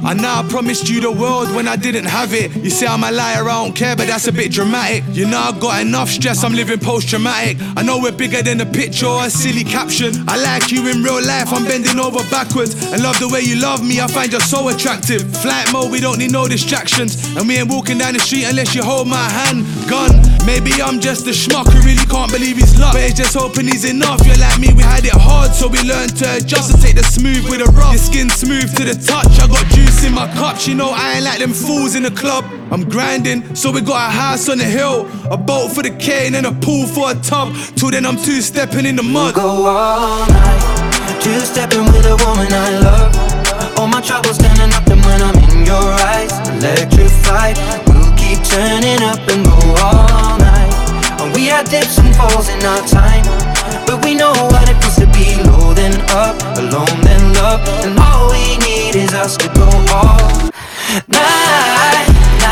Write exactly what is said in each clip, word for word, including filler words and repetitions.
I know I promised you the world when I didn't have it. You say I'm a liar, I don't care, but that's a bit dramatic. You know I got enough stress, I'm living post-traumatic. I know we're bigger than a picture or a silly caption. I like you in real life, I'm bending over backwards. And love the way you love me, I find you're so attractive. Flight mode, we don't need no distractions. And we ain't walking down the street unless you hold my hand. Gun, maybe I'm just a schmuck who really can't believe his luck, but it's just hoping he's enough. You're like me, we had it hard, so we learned to adjust and take the smooth with the rough. Your skin smooth to the touch, I got juice in my cups. You know I ain't like them fools in the club. I'm grinding, so we got a house on the hill, a boat for the cane and a pool for a tub. Till then I'm two-stepping in the mud. We'll go all night, two-stepping with a woman I love. All my troubles standing up, and when I'm in your eyes, electrified. We'll keep turning up and go all night. And we had dips and falls in our time, but we know what it feels to be low then up, alone then love. And all we need is us to go all night,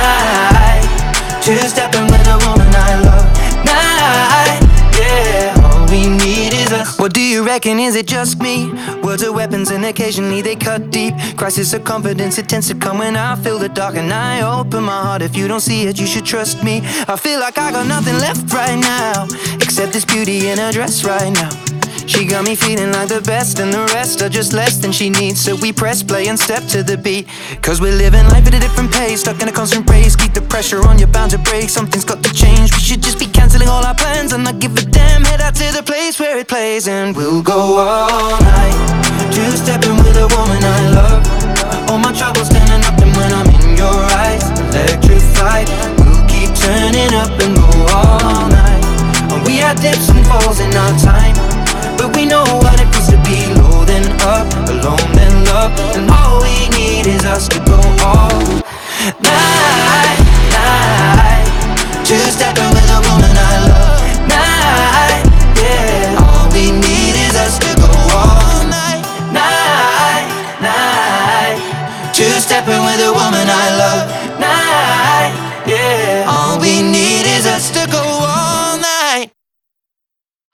night. Two-stepping with a woman I love. Night, yeah. All we need is us. What do you reckon, is it just me? Words are weapons and occasionally they cut deep. Crisis of confidence, it tends to come when I feel the dark. And I open my heart, if you don't see it, you should trust me. I feel like I got nothing left right now, except this beauty in her dress right now. She got me feeling like the best, and the rest are just less than she needs. So we press play and step to the beat, cause we're living life at a different pace, stuck in a constant race. Keep the pressure on, you're bound to break. Something's got to change, we should just be cancelling all our plans and not give a damn. Head out to the place where it plays, and we'll go all night, two-stepping with a woman I love. All my troubles standing up, and when I'm in your eyes, electrified. We'll keep turning up and go all night. And we had dips and falls in our time, but we know what it feels to be low then up, alone then love. And all we need is us to go all night, night. Two-stepping with a woman I love. Night, yeah. All we need is us to go all night, night, night. Two-stepping with a woman